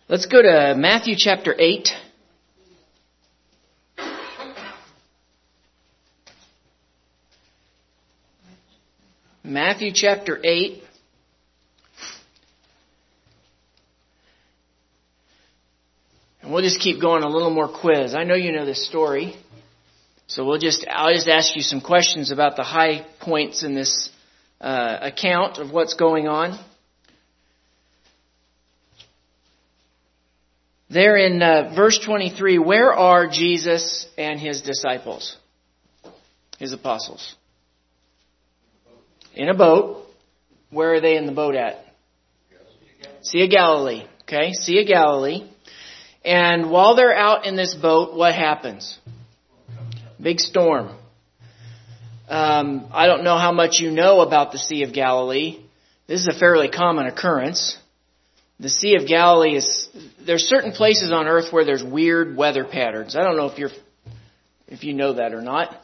Let's go to Matthew chapter 8. Matthew chapter 8. And we'll just keep going a little more quiz. I know you know this story. So I'll just ask you some questions about the high points in this account of what's going on. There in verse 23, where are Jesus and his disciples? His apostles? In a boat. Where are they in the boat at? Sea of Galilee. Okay, Sea of Galilee. And while they're out in this boat, what happens? Big storm. I don't know how much you know about the Sea of Galilee. This is a fairly common occurrence. The Sea of Galilee there's certain places on earth where there's weird weather patterns. I don't know if you know that or not.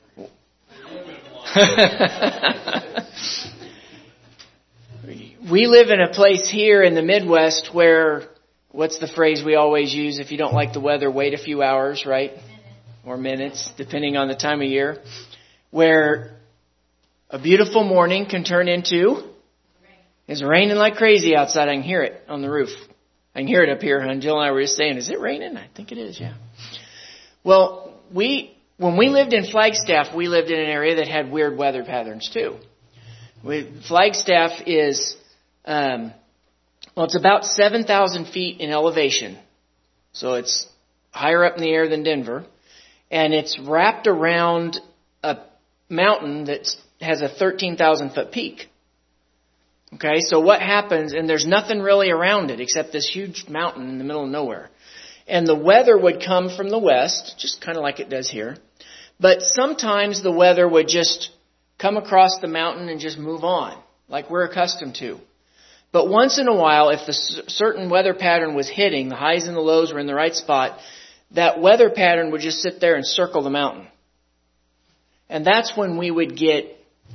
We live in a place here in the Midwest where, what's the phrase we always use? If you don't like the weather, wait a few hours, right? Or minutes, depending on the time of year. Where a beautiful morning can turn into, it's raining like crazy outside. I can hear it on the roof. I can hear it up here. And Jill and I were just saying, is it raining? I think it is, yeah. Well, when we lived in Flagstaff, we lived in an area that had weird weather patterns too. Flagstaff is, it's about 7,000 feet in elevation. So it's higher up in the air than Denver. And it's wrapped around a mountain that has a 13,000 foot peak. Okay, so what happens, and there's nothing really around it except this huge mountain in the middle of nowhere. And the weather would come from the west, just kind of like it does here. But sometimes the weather would just come across the mountain and just move on, like we're accustomed to. But once in a while, if the certain weather pattern was hitting, the highs and the lows were in the right spot, that weather pattern would just sit there and circle the mountain. And that's when we would get,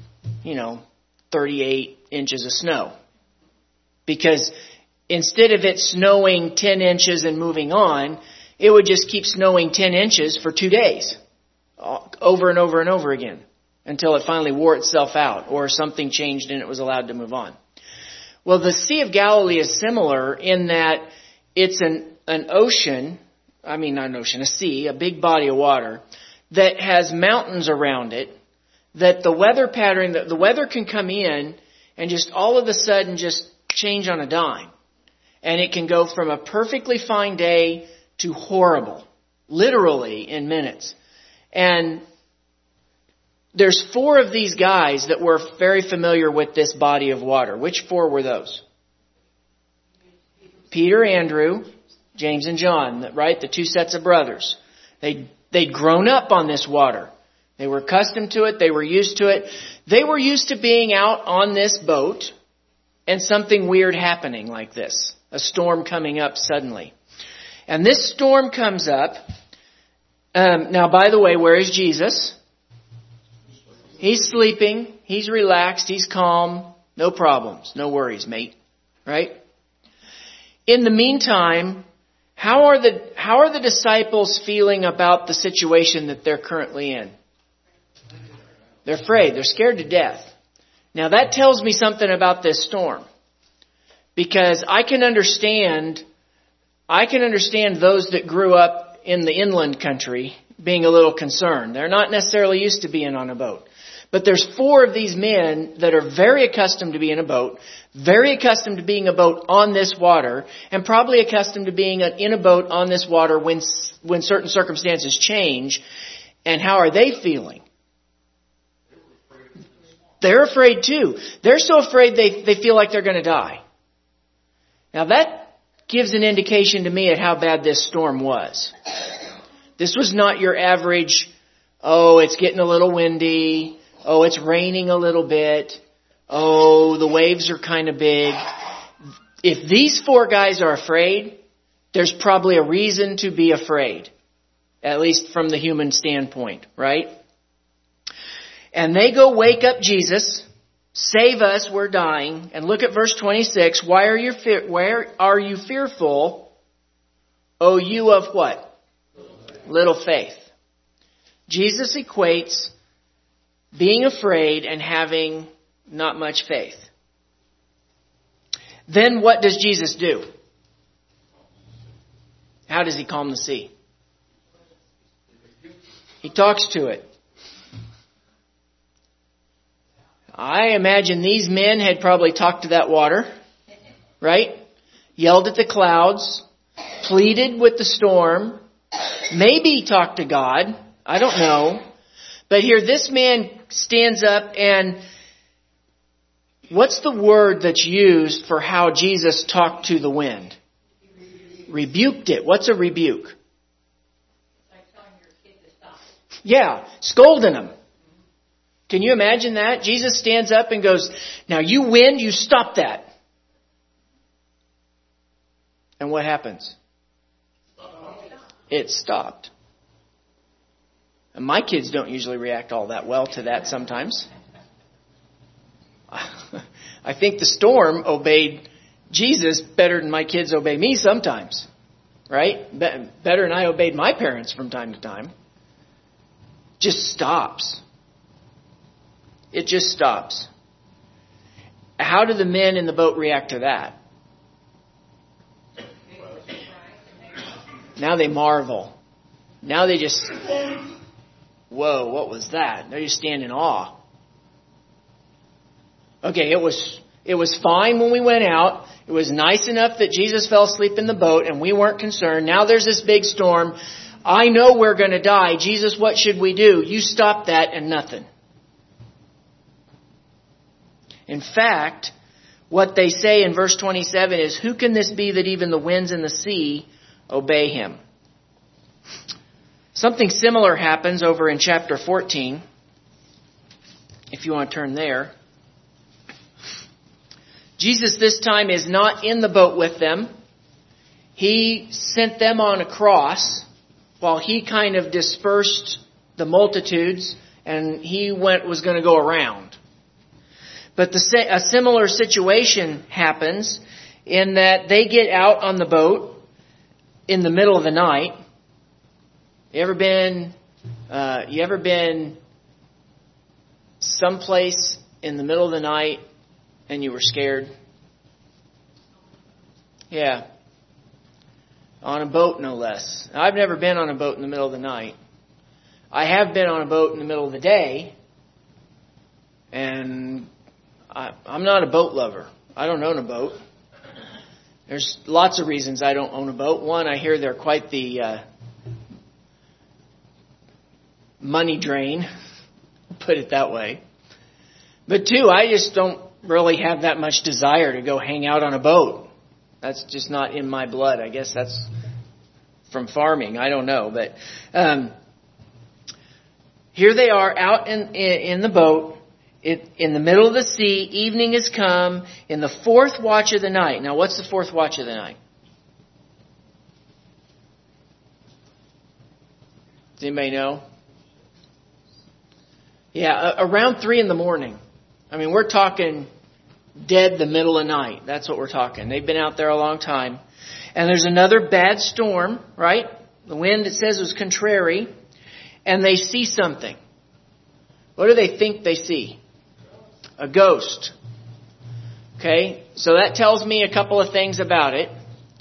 38 inches of snow. Because instead of it snowing 10 inches and moving on, it would just keep snowing 10 inches for 2 days. Over and over and over again. Until it finally wore itself out. Or something changed and it was allowed to move on. Well, the Sea of Galilee is similar in that it's an ocean. A sea, a big body of water that has mountains around it, that the weather can come in and just all of a sudden just change on a dime. And it can go from a perfectly fine day to horrible, literally in minutes. And there's 4 of these guys that were very familiar with this body of water. Which 4 were those? Peter, Andrew, James and John, right? The 2 sets of brothers. They'd grown up on this water. They were accustomed to it. They were used to it. They were used to being out on this boat and something weird happening like this. A storm coming up suddenly. And this storm comes up. Now, by the way, where is Jesus? He's sleeping. He's relaxed. He's calm. No problems. No worries, mate. Right? In the meantime, how are the disciples feeling about the situation that they're currently in? They're afraid. They're scared to death. Now that tells me something about this storm. Because I can understand those that grew up in the inland country being a little concerned. They're not necessarily used to being on a boat. But there's 4 of these men that are very accustomed to being in a boat, very accustomed to being a boat on this water, and probably accustomed to being in a boat on this water when certain circumstances change. And how are they feeling? They're afraid too. They're so afraid they feel like they're going to die. Now that gives an indication to me at how bad this storm was. This was not your average, it's getting a little windy. It's raining a little bit. The waves are kind of big. If these 4 guys are afraid, there's probably a reason to be afraid. At least from the human standpoint, right? And they go wake up Jesus, save us, we're dying. And look at verse 26. Why are you fearful, O you of what? Little faith. Jesus equates being afraid and having not much faith. Then what does Jesus do? How does he calm the sea? He talks to it. I imagine these men had probably talked to that water, right? Yelled at the clouds, pleaded with the storm, maybe talked to God. I don't know. But here this man stands up and what's the word that's used for how Jesus talked to the wind? Rebuked it. What's a rebuke? Like telling your kid to stop. Yeah, scolding him. Can you imagine that? Jesus stands up and goes, now you wind, you stop that. And what happens? It stopped. And my kids don't usually react all that well to that sometimes. I think the storm obeyed Jesus better than my kids obey me sometimes. Right? Better than I obeyed my parents from time to time. Just stops. It just stops. How do the men in the boat react to that? Now they marvel. Now they just, whoa, what was that? They just stand in awe. Okay, it was fine when we went out. It was nice enough that Jesus fell asleep in the boat and we weren't concerned. Now there's this big storm. I know we're going to die. Jesus, what should we do? You stop that and nothing. In fact, what they say in verse 27 is, who can this be that even the winds and the sea obey him? Something similar happens over in chapter 14. If you want to turn there. Jesus this time is not in the boat with them. He sent them on a cross while he kind of dispersed the multitudes and he was going to go around. But a similar situation happens in that they get out on the boat in the middle of the night. You ever been someplace in the middle of the night and you were scared? Yeah. On a boat, no less. I've never been on a boat in the middle of the night. I have been on a boat in the middle of the day. And I'm not a boat lover. I don't own a boat. There's lots of reasons I don't own a boat. One, I hear they're quite the money drain, put it that way. But two, I just don't really have that much desire to go hang out on a boat. That's just not in my blood. I guess that's from farming. I don't know. But here they are out in the boat. In the middle of the sea, evening has come, in the fourth watch of the night. Now, what's the fourth watch of the night? Does anybody know? Yeah, around 3 a.m. I mean, we're talking dead the middle of the night. That's what we're talking. They've been out there a long time. And there's another bad storm, right? The wind, it says, was contrary. And they see something. What do they think they see? A ghost. Okay, so that tells me a couple of things about it.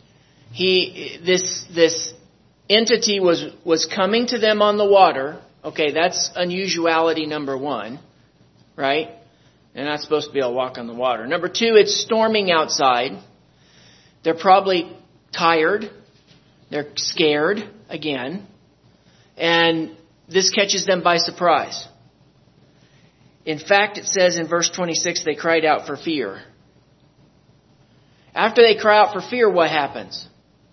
This entity was coming to them on the water. Okay, that's unusuality number one, right? They're not supposed to be able to walk on the water. Number two, it's storming outside. They're probably tired. They're scared again. And this catches them by surprise. In fact, it says in verse 26, they cried out for fear. After they cry out for fear, what happens?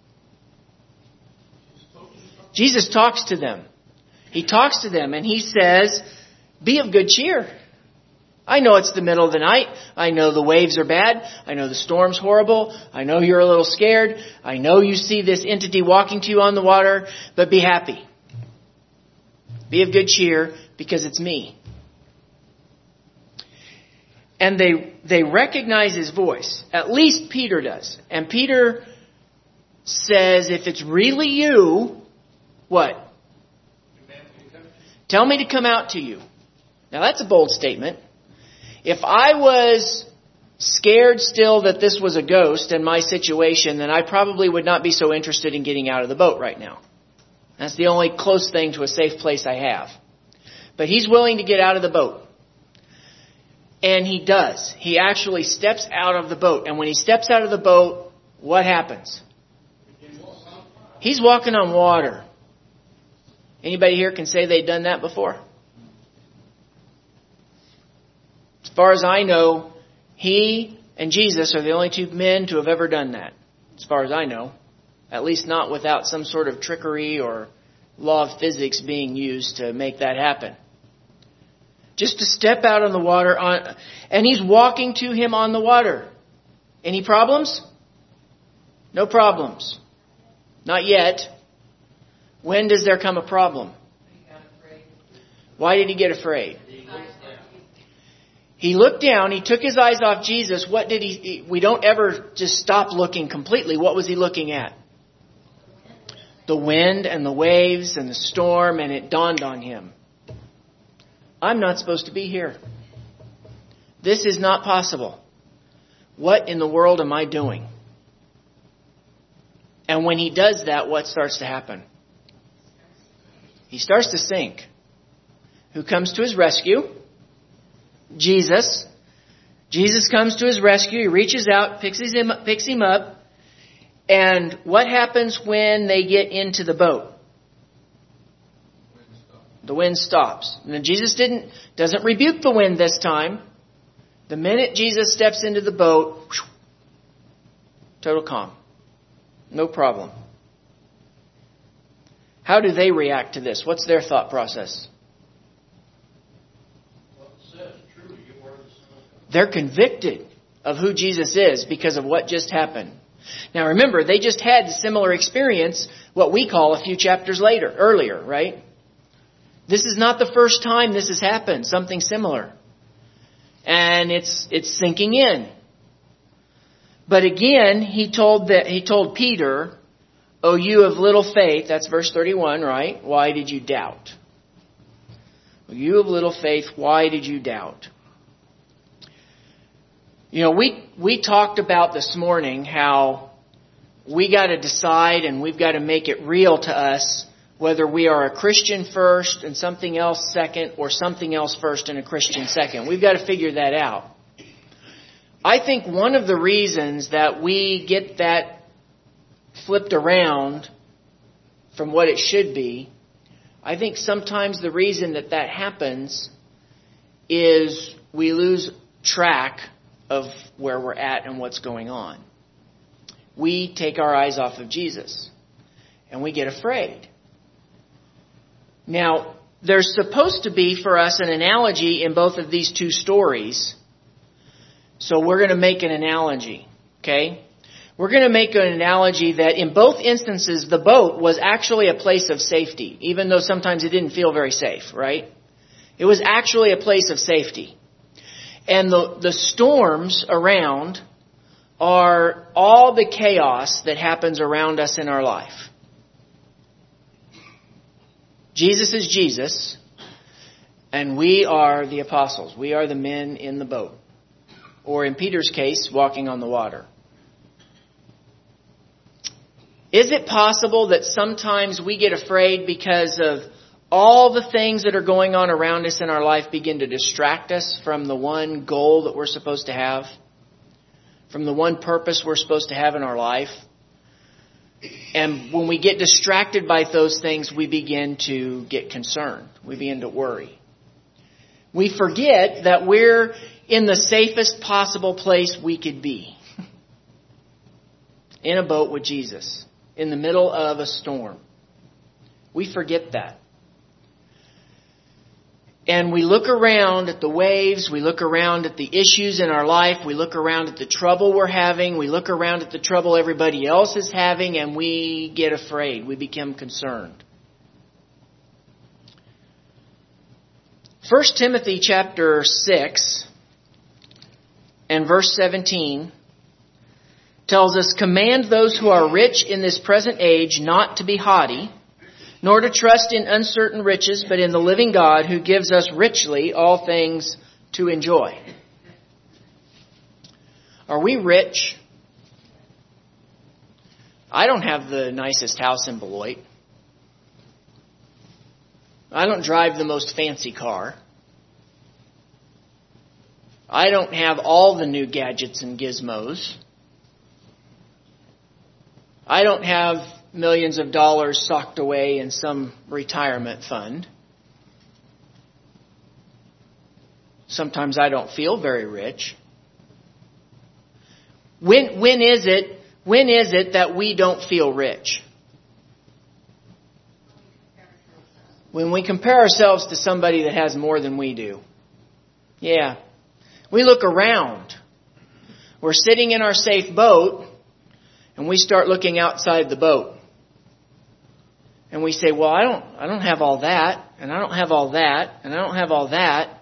Jesus talks to them. He talks to them and he says, be of good cheer. I know it's the middle of the night. I know the waves are bad. I know the storm's horrible. I know you're a little scared. I know you see this entity walking to you on the water, but be happy. Be of good cheer because it's me. And they recognize his voice. At least Peter does. And Peter says, if it's really you, what? Tell me to come out to you. Now that's a bold statement. If I was scared still that this was a ghost in my situation, then I probably would not be so interested in getting out of the boat right now. That's the only close thing to a safe place I have. But he's willing to get out of the boat. And he does. He actually steps out of the boat. And when he steps out of the boat, what happens? He's walking on water. Anybody here can say they've done that before? As far as I know, he and Jesus are the only two men to have ever done that. As far as I know. At least not without some sort of trickery or law of physics being used to make that happen. Just to step out on the water, and he's walking to him on the water. Any problems? No problems. Not yet. When does there come a problem? Why did he get afraid? He looked down. He took his eyes off Jesus. What did he? We don't ever just stop looking completely. What was he looking at? The wind and the waves and the storm, and it dawned on him. I'm not supposed to be here. This is not possible. What in the world am I doing? And when he does that, what starts to happen? He starts to sink. Who comes to his rescue? Jesus. Jesus comes to his rescue. He reaches out, picks him up. And what happens when they get into the boat? The wind stops. And then Jesus doesn't rebuke the wind this time. The minute Jesus steps into the boat, total calm. No problem. How do they react to this? What's their thought process? They're convicted of who Jesus is because of what just happened. Now remember, they just had a similar experience, what we call a few chapters earlier, right? This is not the first time this has happened, something similar. And it's sinking in. But again, he told Peter, "O you of little faith," that's verse 31, right? "Why did you doubt?" "O you of little faith, why did you doubt?" You know, we talked about this morning how we got to decide and we've got to make it real to us whether we are a Christian first and something else second, or something else first and a Christian second. We've got to figure that out. I think one of the reasons that we get that flipped around from what it should be, I think sometimes the reason that happens is we lose track of where we're at and what's going on. We take our eyes off of Jesus and we get afraid. Now, there's supposed to be for us an analogy in both of these two stories. So we're going to make an analogy, okay? We're going to make an analogy that in both instances, the boat was actually a place of safety, even though sometimes it didn't feel very safe, right? It was actually a place of safety. And the storms around are all the chaos that happens around us in our life. Jesus is Jesus, and we are the apostles. We are the men in the boat. Or in Peter's case, walking on the water. Is it possible that sometimes we get afraid because of all the things that are going on around us in our life begin to distract us from the one goal that we're supposed to have? From the one purpose we're supposed to have in our life? And when we get distracted by those things, we begin to get concerned. We begin to worry. We forget that we're in the safest possible place we could be. In a boat with Jesus. In the middle of a storm. We forget that. And we look around at the waves, we look around at the issues in our life, we look around at the trouble we're having, we look around at the trouble everybody else is having, and we get afraid. We become concerned. 1 Timothy chapter 6 and verse 17 tells us, "Command those who are rich in this present age not to be haughty, nor to trust in uncertain riches, but in the living God who gives us richly all things to enjoy." Are we rich? I don't have the nicest house in Beloit. I don't drive the most fancy car. I don't have all the new gadgets and gizmos. I don't have millions of dollars socked away in some retirement fund. Sometimes I don't feel very rich. When is it that we don't feel rich? When we compare ourselves to somebody that has more than we do. Yeah. We look around. We're sitting in our safe boat, and we start looking outside the boat. And we say, well, I don't have all that, and I don't have all that, and I don't have all that.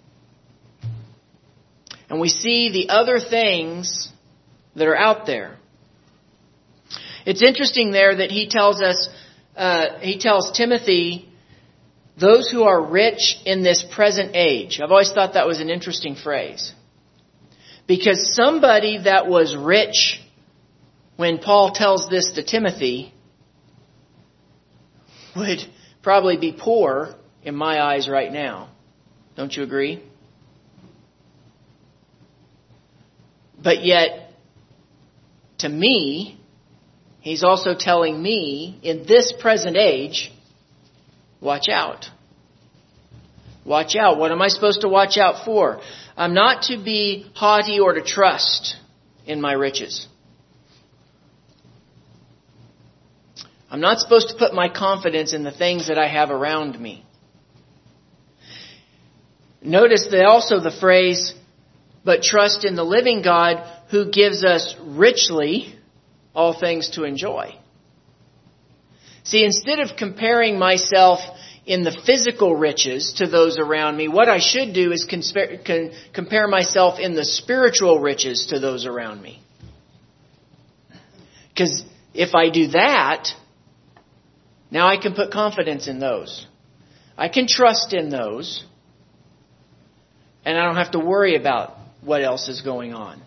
And we see the other things that are out there. It's interesting there that he tells us, he tells Timothy, those who are rich in this present age. I've always thought that was an interesting phrase. Because somebody that was rich when Paul tells this to Timothy would probably be poor in my eyes right now. Don't you agree? But yet, to me, he's also telling me, in this present age, watch out. Watch out. What am I supposed to watch out for? I'm not to be haughty or to trust in my riches. I'm not supposed to put my confidence in the things that I have around me. Notice that also the phrase, but trust in the living God who gives us richly all things to enjoy. See, instead of comparing myself in the physical riches to those around me, what I should do is compare myself in the spiritual riches to those around me. Because if I do that, now I can put confidence in those. I can trust in those. And I don't have to worry about what else is going on.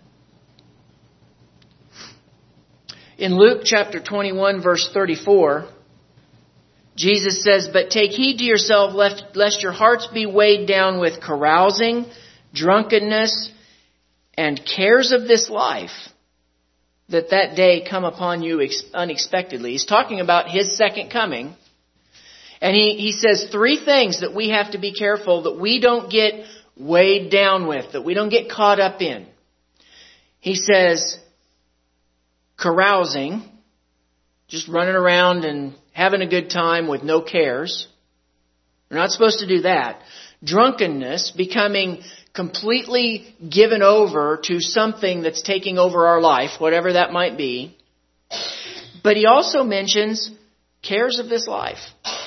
In Luke chapter 21, verse 34, Jesus says, "But take heed to yourself, lest your hearts be weighed down with carousing, drunkenness, and cares of this life, that day come upon you unexpectedly." He's talking about His second coming. And he says three things that we have to be careful that we don't get weighed down with, that we don't get caught up in. He says, carousing, just running around and having a good time with no cares. We're not supposed to do that. Drunkenness, becoming completely given over to something that's taking over our life, whatever that might be. But he also mentions cares of this life.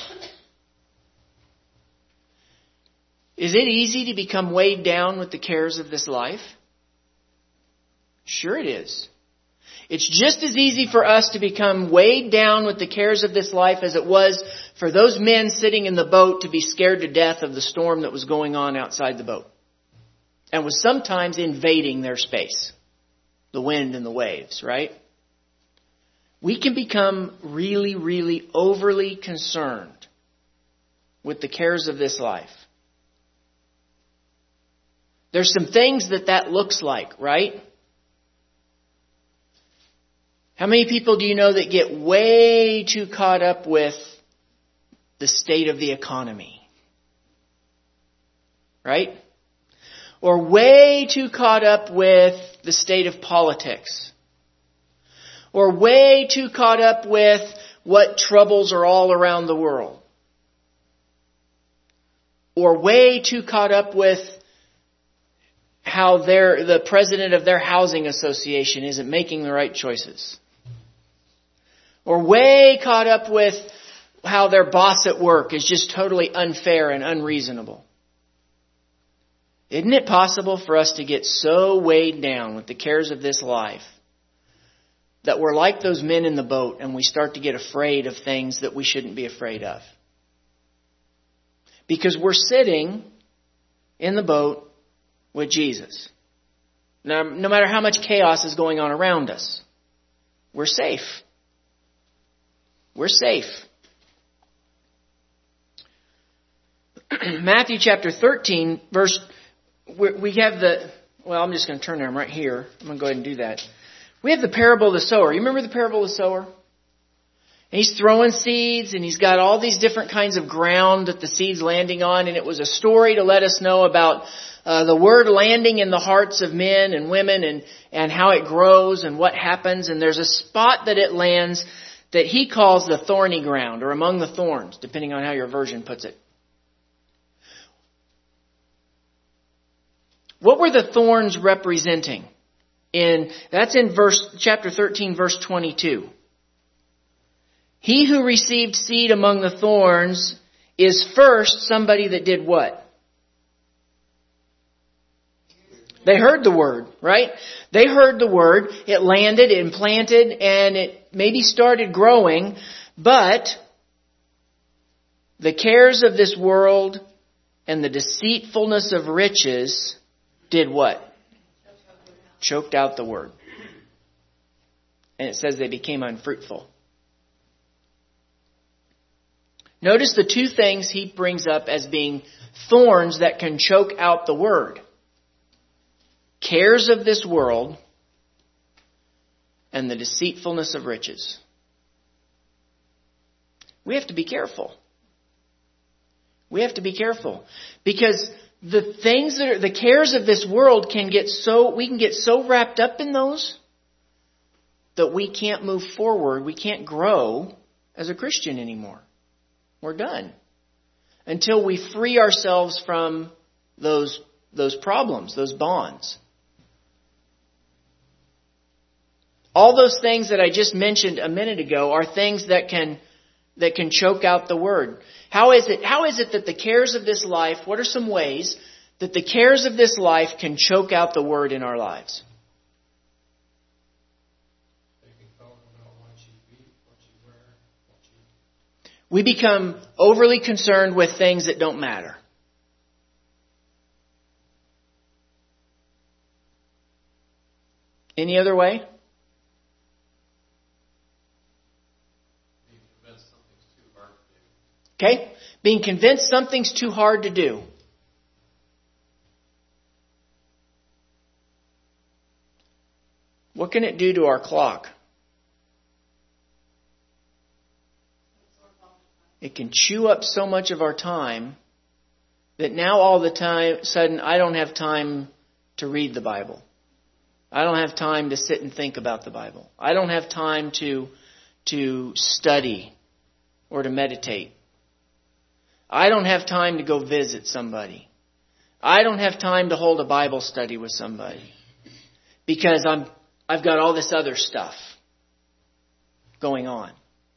Is it easy to become weighed down with the cares of this life? Sure it is. It's just as easy for us to become weighed down with the cares of this life as it was for those men sitting in the boat to be scared to death of the storm that was going on outside the boat. And was sometimes invading their space. The wind and the waves, right? We can become really, really overly concerned with the cares of this life. There's some things that looks like, right? How many people do you know that get way too caught up with the state of the economy? Right? Or way too caught up with the state of politics? Or way too caught up with what troubles are all around the world? Or way too caught up with how the president of their housing association isn't making the right choices? Or way caught up with how their boss at work is just totally unfair and unreasonable? Isn't it possible for us to get so weighed down with the cares of this life that we're like those men in the boat and we start to get afraid of things that we shouldn't be afraid of. Because we're sitting in the boat with Jesus. Now, no matter how much chaos is going on around us, we're safe. We're safe. Matthew chapter 13, verse, we have I'm just going to turn there. I'm right here. I'm going to go ahead and do that. We have the parable of the sower. You remember the parable of the sower? And he's throwing seeds, and he's got all these different kinds of ground that the seed's landing on, and it was a story to let us know about the word landing in the hearts of men and women and how it grows and what happens. And there's a spot that it lands that he calls the thorny ground, or among the thorns, depending on how your version puts it. What were the thorns representing? That's in chapter 13, verse 22. He who received seed among the thorns is first somebody that did what? They heard the word, right? They heard the word. It landed, it implanted, and it maybe started growing. But the cares of this world and the deceitfulness of riches did what? Choked out the word. And it says they became unfruitful. Notice the two things he brings up as being thorns that can choke out the word. Cares of this world and the deceitfulness of riches. We have to be careful. We have to be careful. Because the things that are, the cares of this world we can get so wrapped up in those that we can't move forward. We can't grow as a Christian anymore. We're done. Until we free ourselves from those problems, those bonds. All those things that I just mentioned a minute ago are things that can choke out the word. How is it that the cares of this life, what are some ways that the cares of this life can choke out the word in our lives? We become overly concerned with things that don't matter. Any other way? Okay? Being convinced something's too hard to do. What can it do to our clock? It can chew up so much of our time that now all the time, sudden, I don't have time to read the Bible. I don't have time to sit and think about the Bible. I don't have time to study or to meditate. I don't have time to go visit somebody. I don't have time to hold a Bible study with somebody because I've got all this other stuff going on.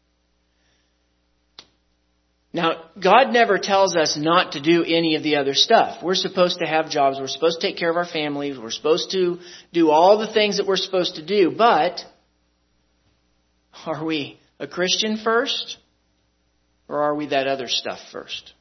Now, God never tells us not to do any of the other stuff. We're supposed to have jobs. We're supposed to take care of our families. We're supposed to do all the things that we're supposed to do. But are we a Christian first? Or are we that other stuff first?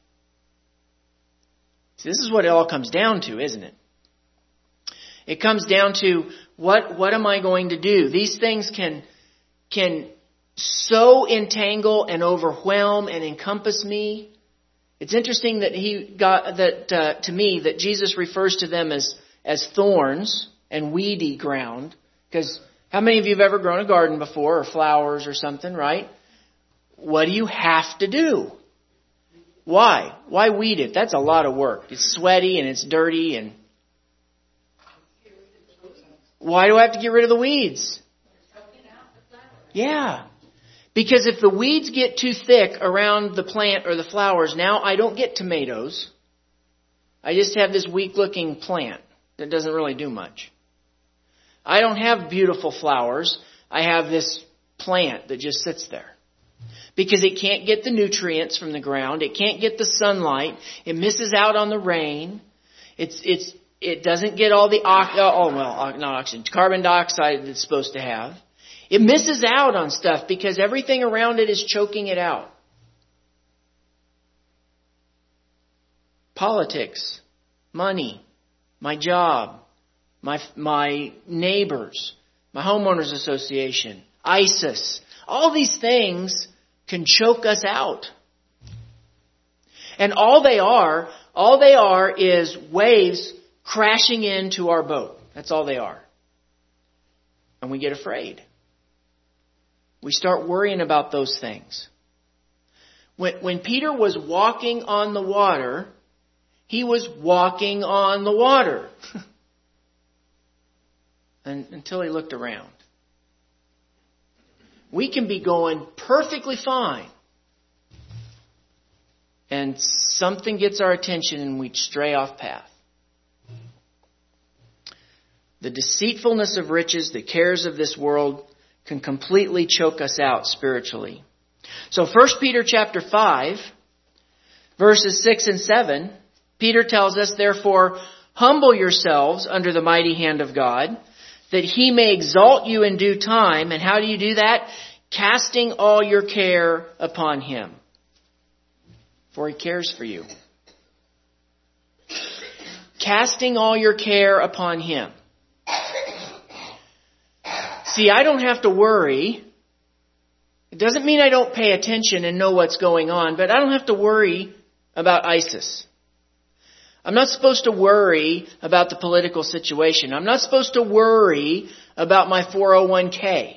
See, this is what it all comes down to, isn't it? It comes down to what am I going to do? These things can so entangle and overwhelm and encompass me. It's interesting that to me that Jesus refers to them as thorns and weedy ground. Because how many of you have ever grown a garden before, or flowers or something, right? What do you have to do? Why? Why weed it? That's a lot of work. It's sweaty and it's dirty. And why do I have to get rid of the weeds? Yeah. Because if the weeds get too thick around the plant or the flowers, now I don't get tomatoes. I just have this weak-looking plant that doesn't really do much. I don't have beautiful flowers. I have this plant that just sits there. Because it can't get the nutrients from the ground. It can't get the sunlight. It misses out on the rain. It doesn't get all the not oxygen, carbon dioxide it's supposed to have. It misses out on stuff because everything around it is choking it out. Politics, money, my job, my neighbors, my homeowners association, ISIS. All these things can choke us out. And all they are is waves crashing into our boat. That's all they are. And we get afraid. We start worrying about those things. When Peter was walking on the water, he was walking on the water. Until he looked around. We can be going perfectly fine. And something gets our attention and we stray off path. The deceitfulness of riches, the cares of this world can completely choke us out spiritually. So 1 Peter chapter 5, verses 6 and 7, Peter tells us, therefore, humble yourselves under the mighty hand of God, that He may exalt you in due time. And how do you do that? Casting all your care upon Him. For He cares for you. Casting all your care upon Him. See, I don't have to worry. It doesn't mean I don't pay attention and know what's going on, but I don't have to worry about ISIS. I'm not supposed to worry about the political situation. I'm not supposed to worry about my 401k.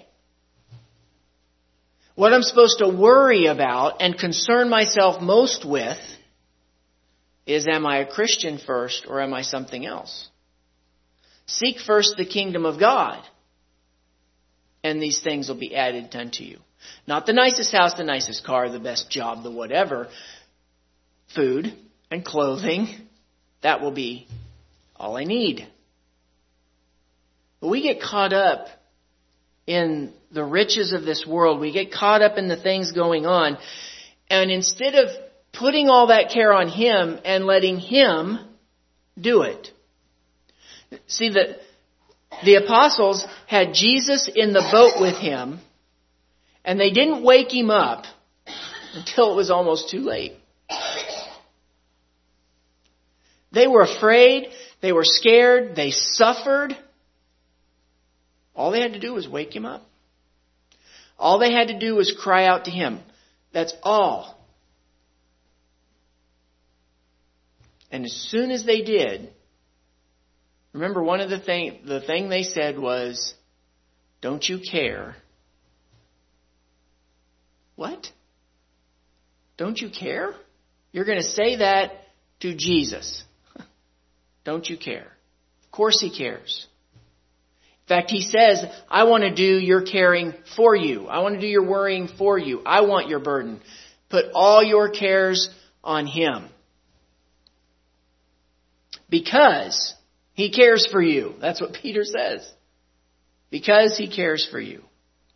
What I'm supposed to worry about and concern myself most with is, am I a Christian first or am I something else? Seek first the kingdom of God, and these things will be added unto you. Not the nicest house, the nicest car, the best job, the whatever. Food and clothing. That will be all I need. But we get caught up in the riches of this world. We get caught up in the things going on. And instead of putting all that care on Him and letting Him do it. See, the apostles had Jesus in the boat with Him, and they didn't wake Him up until it was almost too late. They were afraid. They were scared. They suffered. All they had to do was wake Him up. All they had to do was cry out to Him. That's all. And as soon as they did, remember one of the thing they said was, "Don't you care?" What? Don't you care? You're going to say that to Jesus. Don't you care? Of course He cares. In fact, He says, I want to do your caring for you. I want to do your worrying for you. I want your burden. Put all your cares on Him. Because He cares for you. That's what Peter says. Because He cares for you.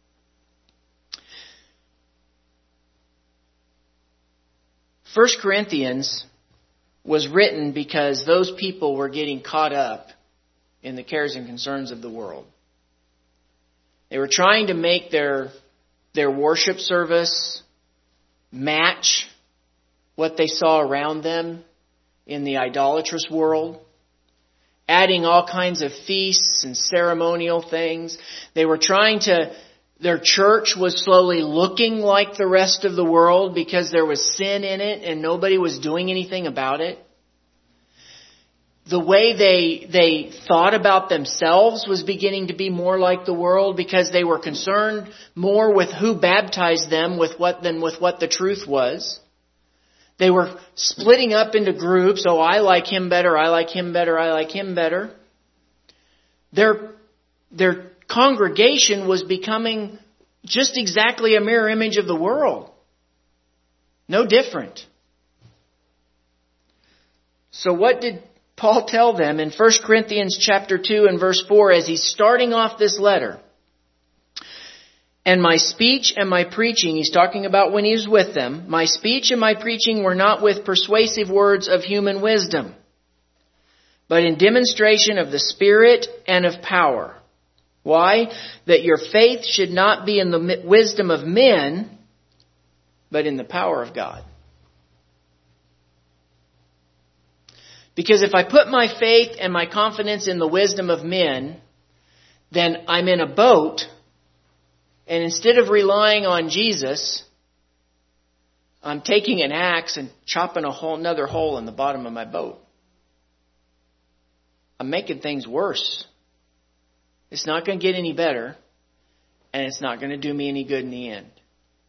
1 Corinthians was written because those people were getting caught up in the cares and concerns of the world. They were trying to make their worship service match what they saw around them in the idolatrous world, adding all kinds of feasts and ceremonial things. They were their church was slowly looking like the rest of the world because there was sin in it and nobody was doing anything about it. The way they thought about themselves was beginning to be more like the world because they were concerned more with who baptized them than with what the truth was. They were splitting up into groups. Oh, I like him better. I like him better. I like him better. Their congregation was becoming just exactly a mirror image of the world. No different. So what did Paul tell them in 1 Corinthians chapter 2 and verse 4 as he's starting off this letter? And my speech and my preaching, he's talking about when he was with them, my speech and my preaching were not with persuasive words of human wisdom, but in demonstration of the Spirit and of power, Why? That your faith should not be in the wisdom of men, but in the power of God. Because if I put my faith and my confidence in the wisdom of men, then I'm in a boat, and instead of relying on Jesus, I'm taking an axe and chopping another hole in the bottom of my boat. I'm making things worse. It's not going to get any better, and it's not going to do me any good in the end.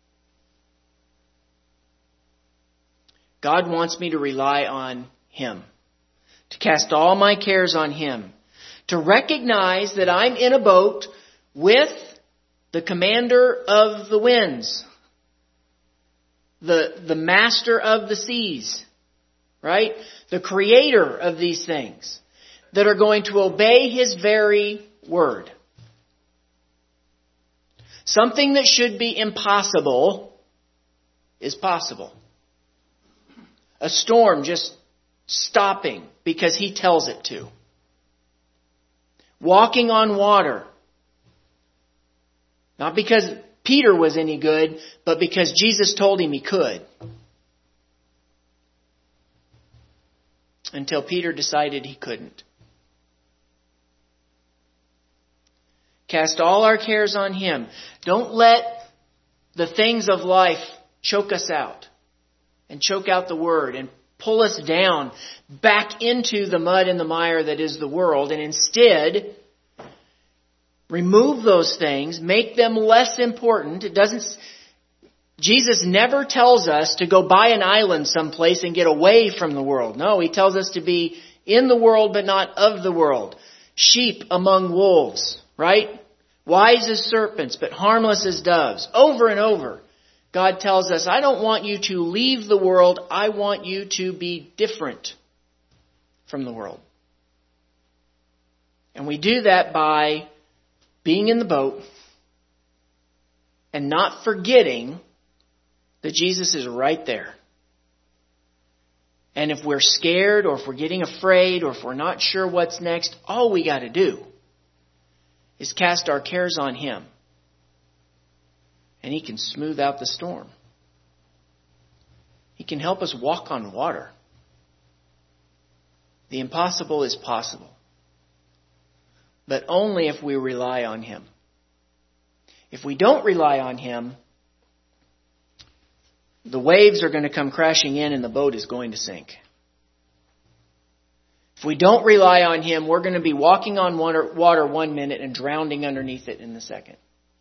God wants me to rely on Him, to cast all my cares on Him, to recognize that I'm in a boat with the commander of the winds, the master of the seas, right? The creator of these things that are going to obey His very word. Something that should be impossible is possible. A storm just stopping because He tells it to. Walking on water. Not because Peter was any good, but because Jesus told him he could. Until Peter decided he couldn't. Cast all our cares on Him. Don't let the things of life choke us out and choke out the Word and pull us down back into the mud and the mire that is the world, and instead remove those things, make them less important. Jesus never tells us to go buy an island someplace and get away from the world. No, He tells us to be in the world but not of the world. Sheep among wolves, right? Wise as serpents but harmless as doves. Over and over, God tells us, I don't want you to leave the world. I want you to be different from the world. And we do that by being in the boat and not forgetting that Jesus is right there. And if we're scared or if we're getting afraid or if we're not sure what's next, all we got to do is cast our cares on Him. And He can smooth out the storm. He can help us walk on water. The impossible is possible. But only if we rely on Him. If we don't rely on Him, the waves are going to come crashing in and the boat is going to sink. If we don't rely on Him, we're going to be walking on water 1 minute and drowning underneath it in the second.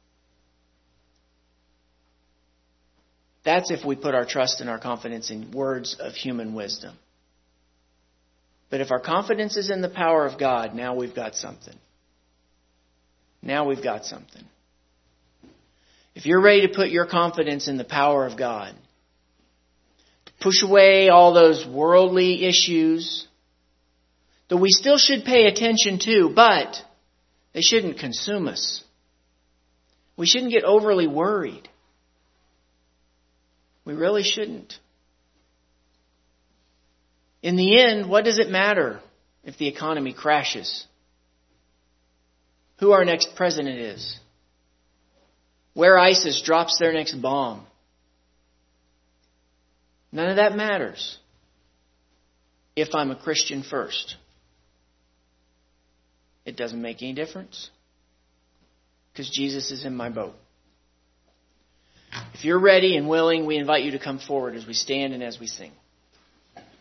That's if we put our trust and our confidence in words of human wisdom. But if our confidence is in the power of God, now we've got something. Now we've got something. If you're ready to put your confidence in the power of God, push away all those worldly issues that we still should pay attention to, but they shouldn't consume us. We shouldn't get overly worried. We really shouldn't. In the end, what does it matter if the economy crashes? Who our next president is? Where ISIS drops their next bomb? None of that matters if I'm a Christian first. It doesn't make any difference because Jesus is in my boat. If you're ready and willing, we invite you to come forward as we stand and as we sing.